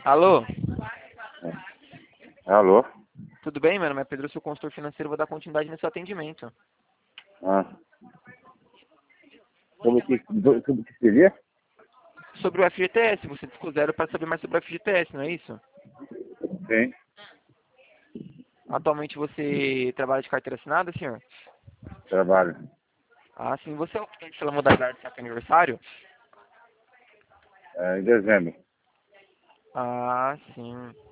Alô, Alô? tudo bem? Meu nome é Pedro, sou consultor financeiro, vou dar continuidade no seu atendimento. Ah. Como que seria? Sobre o FGTS, você ficou zero para saber mais sobre o FGTS, não é isso? Sim, Atualmente você trabalha de carteira assinada, senhor? trabalho. Ah, sim. Você é o cliente pela modalidade de saque aniversário? Em dezembro. Ah, sim.